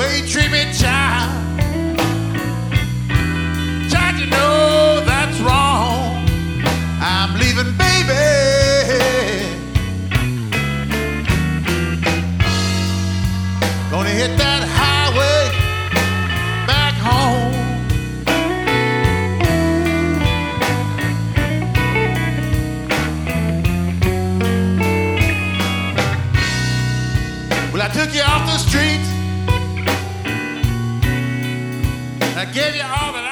way you treat me, child. Child, you know that's wrong. I'm leaving, baby. Gonna hit that highway back home. Well, I took you off the street. I gave you all that